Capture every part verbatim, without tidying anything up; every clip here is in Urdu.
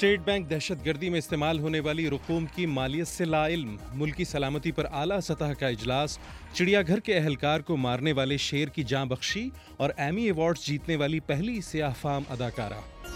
اسٹیٹ بینک دہشت گردی میں استعمال ہونے والی رقوم کی مالیت سے لا علم، ملکی سلامتی پر اعلیٰ سطح کا اجلاس، چڑیا گھر کے اہلکار کو مارنے والے شیر کی جاں بخشی اور ایمی ایوارڈز جیتنے والی پہلی سیاہ فام اداکارہ۔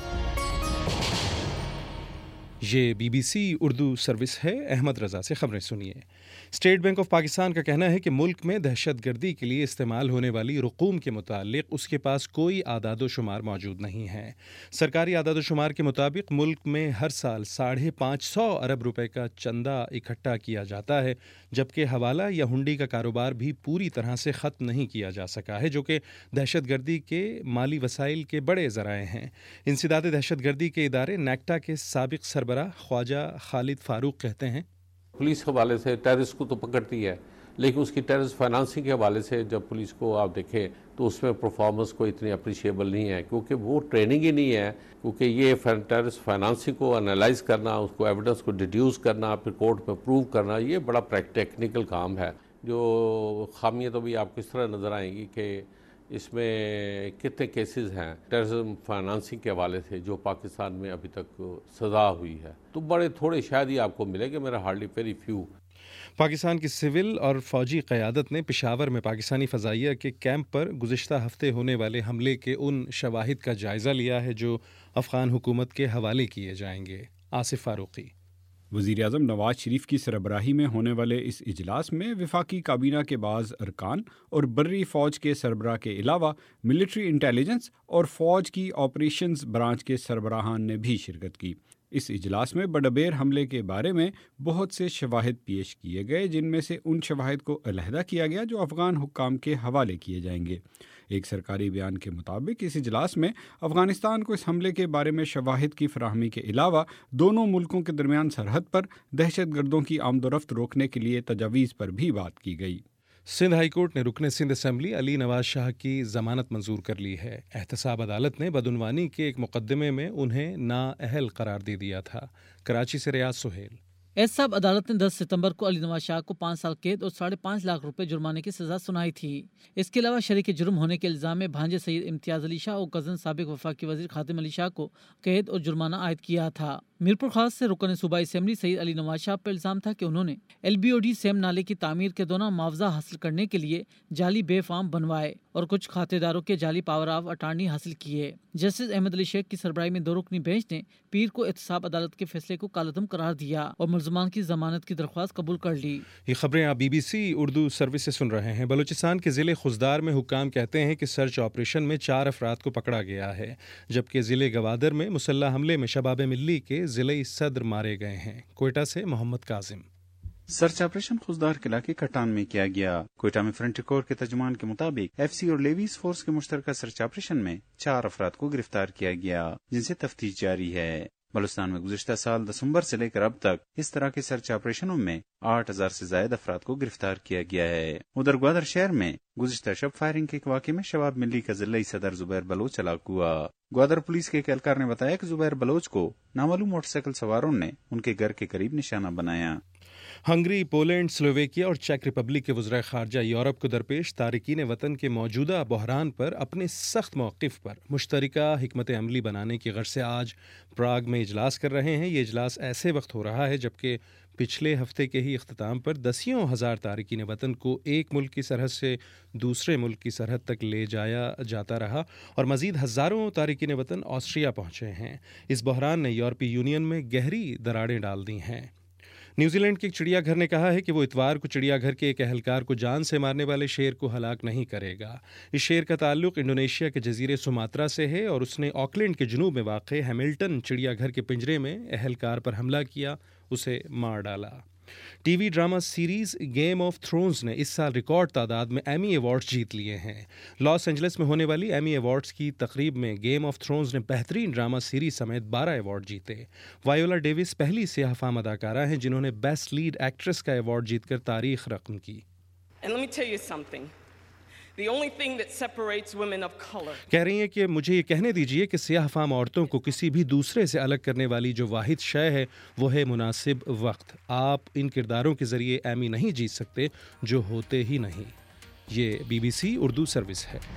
یہ B B C Urdu service ہے، احمد رضا سے خبریں سنیے۔ اسٹیٹ بینک آف پاکستان کا کہنا ہے کہ ملک میں دہشت گردی کے لیے استعمال ہونے والی رقوم کے متعلق اس کے پاس کوئی اعداد و شمار موجود نہیں ہے۔ سرکاری اعداد و شمار کے مطابق ملک میں ہر سال ساڑھے پانچ سو ارب روپے کا چندہ اکٹھا کیا جاتا ہے، جبکہ حوالہ یا ہنڈی کا کاروبار بھی پوری طرح سے ختم نہیں کیا جا سکا ہے، جو کہ دہشت گردی کے مالی وسائل کے بڑے ذرائع ہیں۔ انسداد دہشت گردی کے ادارے نیکٹا کے سابق سربراہ خواجہ خالد فاروق کہتے ہیں، پولیس کے حوالے سے ٹیررسٹ کو تو پکڑتی ہے، لیکن اس کی ٹیررسٹ فائنانسنگ کے حوالے سے جب پولیس کو آپ دیکھیں تو اس میں پرفارمنس کو اتنی اپریشیبل نہیں ہے، کیونکہ وہ ٹریننگ ہی نہیں ہے، کیونکہ یہ ٹیررسٹ فائنانسنگ کو انالائز کرنا، اس کو ایویڈنس کو ڈیڈیوس کرنا، پھر کورٹ میں پروو کرنا، یہ بڑا ٹیکنیکل کام ہے۔ جو خامیاں تو بھی آپ کو اس طرح نظر آئیں گی کہ اس میں کتنے کیسز ہیں ٹیررزم فائنانسنگ کے حوالے سے جو پاکستان میں ابھی تک سزا ہوئی ہے، تو بڑے تھوڑے شاید ہی آپ کو ملے گا، میرا ہارڈلی ویری فیو۔ پاکستان کی سول اور فوجی قیادت نے پشاور میں پاکستانی فضائیہ کے کیمپ پر گزشتہ ہفتے ہونے والے حملے کے ان شواہد کا جائزہ لیا ہے جو افغان حکومت کے حوالے کیے جائیں گے۔ آصف فاروقی۔ وزیر اعظم نواز شریف کی سربراہی میں ہونے والے اس اجلاس میں وفاقی کابینہ کے بعض ارکان اور بری فوج کے سربراہ کے علاوہ ملٹری انٹیلیجنس اور فوج کی آپریشنز برانچ کے سربراہان نے بھی شرکت کی۔ اس اجلاس میں بڈبیر حملے کے بارے میں بہت سے شواہد پیش کیے گئے، جن میں سے ان شواہد کو علیحدہ کیا گیا جو افغان حکام کے حوالے کیے جائیں گے۔ ایک سرکاری بیان کے مطابق اس اجلاس میں افغانستان کو اس حملے کے بارے میں شواہد کی فراہمی کے علاوہ دونوں ملکوں کے درمیان سرحد پر دہشت گردوں کی آمد و رفت روکنے کے لیے تجاویز پر بھی بات کی گئی۔ سندھ ہائی کورٹ نے رکن سندھ اسمبلی علی نواز شاہ کی ضمانت منظور کر لی ہے۔ احتساب عدالت نے بدعنوانی کے ایک مقدمے میں انہیں نااہل قرار دے دیا تھا۔ کراچی سے ریاض سہیل۔ احتساب عدالت نے دس ستمبر کو علی نواز شاہ کو پانچ سال قید اور ساڑھے پانچ لاکھ روپے جرمانے کی سزا سنائی تھی۔ اس کے علاوہ شریک جرم ہونے کے الزام میں بھانجے سید امتیاز علی شاہ اور کزن سابق وفاقی وزیر خاتم علی شاہ کو قید اور جرمانہ عائد کیا تھا۔ میرپور خاص سے رکن صوبائی اسمبلی سید علی نواز شاہ پر الزام تھا کہ انہوں نے ایل بی او ڈی سیم نالے کی تعمیر کے دوران معاوضہ حاصل کرنے کے لیے جعلی بے فارم بنوائے اور کچھ کھاتے داروں کے جعلی پاور آف اٹارنی حاصل کیے۔ جسٹس احمد علی شیخ کی سربراہی میں دو رکنی بینچ نے پیر کو احتساب عدالت کے فیصلے کو کالعدم قرار دیا اور ملزمان کی ضمانت کی درخواست قبول کر لی۔ یہ خبریں آپ B B C Urdu service سے سن رہے ہیں۔ بلوچستان کے ضلع خزدار میں حکام کہتے ہیں کہ سرچ آپریشن میں چار افراد کو پکڑا گیا ہے، جبکہ ضلع گوادر میں مسلح حملے میں شباب ملی کے ضلعی صدر مارے گئے ہیں۔ کوئٹہ سے محمد کاظم۔ سرچ آپریشن خزدار کے علاقے کٹان میں کیا گیا۔ کوئٹہ میں فرنٹی کور کے ترجمان کے مطابق ایف سی اور لیویز فورس کے مشترکہ سرچ آپریشن میں چار افراد کو گرفتار کیا گیا، جن سے تفتیش جاری ہے۔ بلوچستان میں گزشتہ سال دسمبر سے لے کر اب تک اس طرح کے سرچ آپریشنوں میں آٹھ ہزار سے زائد افراد کو گرفتار کیا گیا ہے۔ ادھر گوادر شہر میں گزشتہ شب فائرنگ کے ایک واقعے میں شباب ملی کا ضلعی صدر زبیر بلوچ ہلاک ہوا۔ گوادر پولیس کے ایک اہلکار نے بتایا کہ زبیر بلوچ کو نامعلوم موٹر سائیکل سواروں نے ان کے گھر کے قریب نشانہ بنایا۔ ہنگری، پولینڈ، سلوویکیا اور چیک ریپبلک کے وزراء خارجہ یورپ کو درپیش تارکین وطن کے موجودہ بحران پر اپنے سخت موقف پر مشترکہ حکمت عملی بنانے کی غرض سے آج پراگ میں اجلاس کر رہے ہیں۔ یہ اجلاس ایسے وقت ہو رہا ہے جبکہ پچھلے ہفتے کے ہی اختتام پر دسیوں ہزار تارکین وطن کو ایک ملک کی سرحد سے دوسرے ملک کی سرحد تک لے جایا جاتا رہا اور مزید ہزاروں تارکین وطن آسٹریا پہنچے ہیں۔ اس بحران نے یورپی یونین میں گہری دراڑیں ڈال دی ہیں۔ نیوزی لینڈ کے ایک چڑیا گھر نے کہا ہے کہ وہ اتوار کو چڑیا گھر کے ایک اہلکار کو جان سے مارنے والے شیر کو ہلاک نہیں کرے گا۔ اس شیر کا تعلق انڈونیشیا کے جزیرے سماترا سے ہے اور اس نے آکلینڈ کے جنوب میں واقع ہیملٹن چڑیا گھر کے پنجرے میں اہلکار پر حملہ کیا، اسے مار ڈالا۔ T V drama series Game of Thrones نے اس سال ریکارڈ تعداد میں ایمی ایوارڈز جیت لیے ہیں۔ لاس اینجلس میں ہونے والی ایمی ایوارڈز کی تقریب میں گیم آف تھرونز نے بہترین ڈرامہ سیریز سمیت بارہ ایوارڈ جیتے۔ وائیولا ڈیوس پہلی سیاہ فام اداکارہ ہیں جنہوں نے بیسٹ لیڈ ایکٹریس کا ایوارڈ جیت کر تاریخ رقم کی۔ And let me tell you something. The only thing that separates women of color. کہہ رہی ہیں کہ مجھے یہ کہنے دیجئے کہ سیاہ فام عورتوں کو کسی بھی دوسرے سے الگ کرنے والی جو واحد شے ہے وہ ہے مناسب وقت۔ آپ ان کرداروں کے ذریعے ایمی نہیں جیت سکتے جو ہوتے ہی نہیں۔ یہ B B C Urdu service ہے۔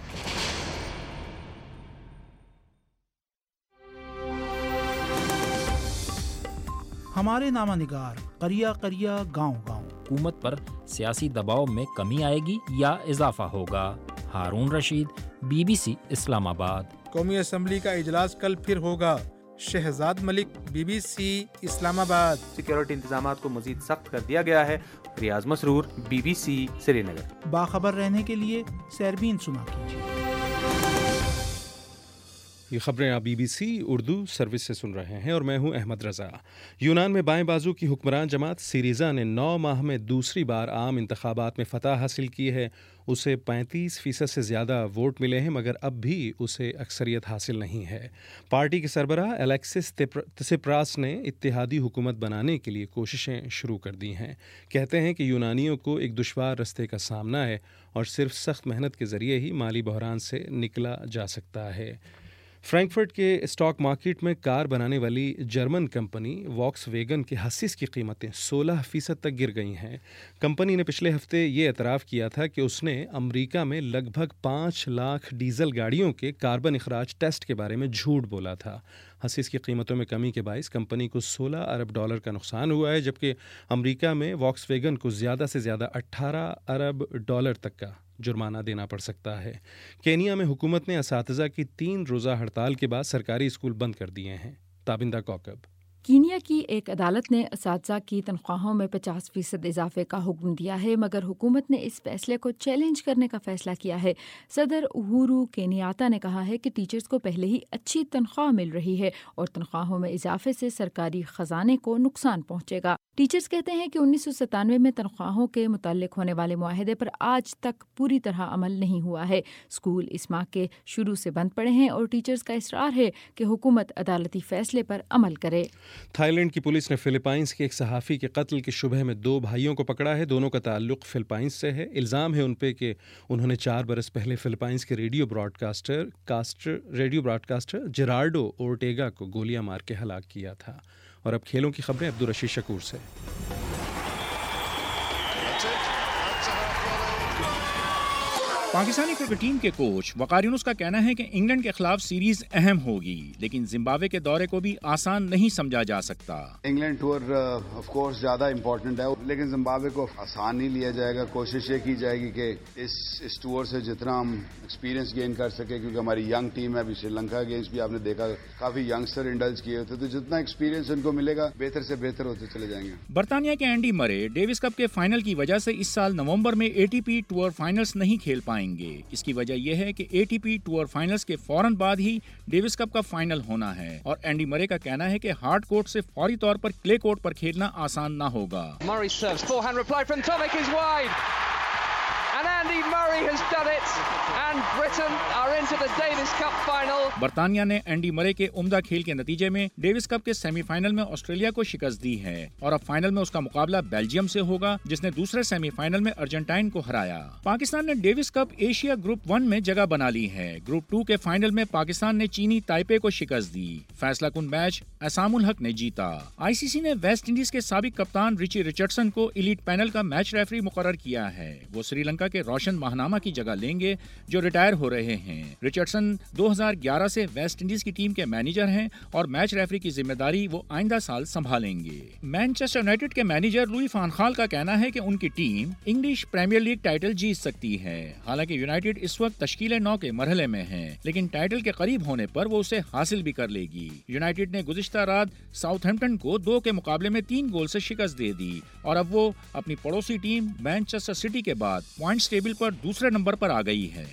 ہمارے نامہ نگار قریہ قریہ گاؤں گاؤں۔ حکومت پر سیاسی دباؤ میں کمی آئے گی یا اضافہ ہوگا؟ Haroon Rashid, B B C Islamabad. قومی اسمبلی کا اجلاس کل پھر ہوگا۔ Shahzad Malik, B B C Islamabad. Security انتظامات کو مزید سخت کر دیا گیا ہے۔ Riaz Masroor, B B C Srinagar. باخبر رہنے کے لیے سیربین سنا کیجیے۔ یہ خبریں آپ B B C Urdu service سے سن رہے ہیں اور میں ہوں احمد رضا۔ یونان میں بائیں بازو کی حکمران جماعت سیریزا نے نو ماہ میں دوسری بار عام انتخابات میں فتح حاصل کی ہے۔ اسے پینتیس فیصد سے زیادہ ووٹ ملے ہیں، مگر اب بھی اسے اکثریت حاصل نہیں ہے۔ پارٹی کے سربراہ الیکسس تسپراس نے اتحادی حکومت بنانے کے لیے کوششیں شروع کر دی ہیں۔ کہتے ہیں کہ یونانیوں کو ایک دشوار رستے کا سامنا ہے اور صرف سخت محنت کے ذریعے ہی مالی بحران سے نکلا جا سکتا ہے۔ فرینکفرٹ کے اسٹاک مارکیٹ میں کار بنانے والی جرمن کمپنی واکس ویگن کے حصص کی قیمتیں سولہ فیصد تک گر گئی ہیں۔ کمپنی نے پچھلے ہفتے یہ اعتراف کیا تھا کہ اس نے امریکہ میں لگ بھگ پانچ لاکھ ڈیزل گاڑیوں کے کاربن اخراج ٹیسٹ کے بارے میں جھوٹ بولا تھا۔ حصص کی قیمتوں میں کمی کے باعث کمپنی کو سولہ ارب ڈالر کا نقصان ہوا ہے، جبکہ امریکہ میں واکس ویگن کو زیادہ سے زیادہ اٹھارہ ارب ڈالر تک کا جرمانہ دینا پڑ سکتا ہے۔ کینیا میں حکومت نے اساتذہ کی تین روزہ ہڑتال کے بعد سرکاری اسکول بند کر دیے ہیں۔ تابندہ کوکب۔ کینیا کی ایک عدالت نے اساتذہ کی تنخواہوں میں پچاس فیصد اضافے کا حکم دیا ہے، مگر حکومت نے اس فیصلے کو چیلنج کرنے کا فیصلہ کیا ہے۔ صدر اہورو کینیاتا نے کہا ہے کہ ٹیچرز کو پہلے ہی اچھی تنخواہ مل رہی ہے اور تنخواہوں میں اضافے سے سرکاری خزانے کو نقصان پہنچے گا۔ ٹیچرز کہتے ہیں کہ انیس سو ستانوے میں تنخواہوں کے متعلق ہونے والے معاہدے پر آج تک پوری طرح عمل نہیں ہوا ہے۔ اسکول اس ماہ کے شروع سے بند پڑے ہیں اور ٹیچرز کا اصرار ہے کہ حکومت عدالتی فیصلے پر عمل کرے۔ تھائی لینڈ کی پولیس نے فلپائنز کے ایک صحافی کے قتل کے شبہ میں دو بھائیوں کو پکڑا ہے۔ دونوں کا تعلق فلپائنز سے ہے۔ الزام ہے ان پہ کہ انہوں نے چار برس پہلے فلپائنز کے radio broadcaster caster radio broadcaster Gerardo Ortega کو گولیاں مار کے ہلاک کیا تھا۔ اور اب کھیلوں کی خبریں عبدالرشید شکور سے۔ پاکستانی کرکٹ ٹیم کے کوچ وقار یونس کا کہنا ہے کہ انگلینڈ کے خلاف سیریز اہم ہوگی، لیکن زمبابوے کے دورے کو بھی آسان نہیں سمجھا جا سکتا۔ انگلینڈ ٹور آف کورس زیادہ امپورٹنٹ ہے، لیکن زمبابوے کو آسان نہیں لیا جائے گا۔ کوشش یہ کی جائے گی کہ اس اس ٹور سے جتنا ہم ایکسپیرینس گین کر سکے، کیونکہ ہماری ینگ ٹیم ہے۔ ابھی سری لنکا اگینسٹ بھی آپ نے دیکھا کافی ینگسٹر انڈلج کیے ہوتے، تو جتنا ایکسپیرینس ان کو ملے گا بہتر سے بہتر ہوتے چلے جائیں گے۔ برطانیہ کے اینڈی مرے ڈیوس کپ کے فائنل کی وجہ سے اس سال نومبر میں A T P tour finals نہیں کھیل پائیں گے۔ اس کی وجہ یہ ہے کہ A T P tour finals کے فوراً بعد ہی ڈیوس کپ کا فائنل ہونا ہے، اور اینڈی مرے کا کہنا ہے کہ ہارڈ کورٹ سے فوری طور پر کلے کورٹ پر کھیلنا آسان نہ ہوگا۔ برطانیہ نے اینڈی مرے کے عمدہ کھیل کے نتیجے میں ڈیوس کپ کے سیمی فائنل میں آسٹریلیا کو شکست دی ہے، اور اب فائنل میں اس کا مقابلہ بیلجیم سے ہوگا، جس نے دوسرے سیمی فائنل میں ارجنٹائن کو ہرایا۔ پاکستان نے Davis cup Asia group one میں جگہ بنا لی ہے۔ گروپ ٹو کے فائنل میں پاکستان نے چینی تائپے کو شکست دی۔ فیصلہ کن میچ اسام الحق نے جیتا۔ آئی سی سی نے ویسٹ انڈیز کے سابق کپتان رچی رچرڈسن کو ایلیٹ پینل کا میچ ریفری مقرر کیا ہے۔ وہ سری لنکا کے روشن ماہنامہ کی جگہ لیں گے، جو ریٹائر ہو رہے ہیں۔ رچرڈسن دو ہزار گیارہ سے ویسٹ انڈیز کی ٹیم کے مینیجر ہیں اور میچ ریفری کی ذمہ داری وہ آئندہ سال سنبھالیں گے۔ مانچسٹر یونائیٹڈ کے مینیجر لوئی فان خال کا کہنا ہے کہ ان کی team English Premier League title جیت سکتی ہے۔ حالانکہ یونائیٹڈ اس وقت تشکیل نو کے مرحلے میں ہے، لیکن ٹائٹل کے قریب ہونے پر وہ اسے حاصل بھی کر لے گی۔ یونائیٹڈ نے گزشتہ رات ساؤتھ ہیمپٹن کو دو کے مقابلے میں تین گول سے شکست دے دی، اور اب وہ اپنی پڑوسی ٹیم مانچسٹر سٹی کے بعد پوائنٹس ٹیبل پر دوسرے نمبر پر آ گئی ہے۔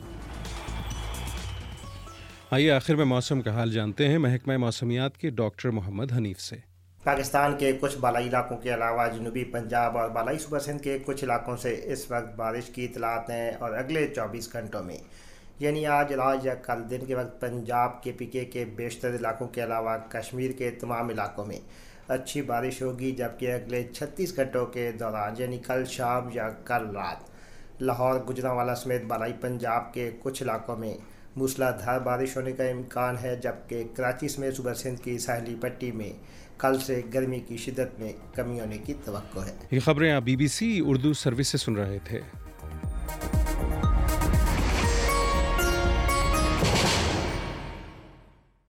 آئیے آخر میں موسم کا حال جانتے ہیں محکمہ موسمیات کے ڈاکٹر محمد حنیف سے۔ پاکستان کے کچھ بالائی علاقوں کے علاوہ جنوبی پنجاب اور بالائی صوبہ سندھ کے کچھ علاقوں سے اس وقت بارش کی اطلاعات ہیں، اور اگلے چوبیس گھنٹوں میں یعنی آج رات یا کل دن کے وقت پنجاب کے پی کے کے بیشتر علاقوں کے علاوہ کشمیر کے تمام علاقوں میں اچھی بارش ہوگی، جبکہ اگلے چھتیس گھنٹوں کے دوران یعنی کل شام یا کل رات لاہور گجرانوالہ سمیت بالائی پنجاب کے کچھ علاقوں میں موسلا دھار بارش ہونے کا امکان ہے، جبکہ کراچی سمیت صوبہ سندھ کی ساحلی پٹی میں کل سے گرمی کی شدت میں کمی ہونے کی توقع ہے۔ یہ خبریں آپ B B C Urdu service سے سن رہے تھے۔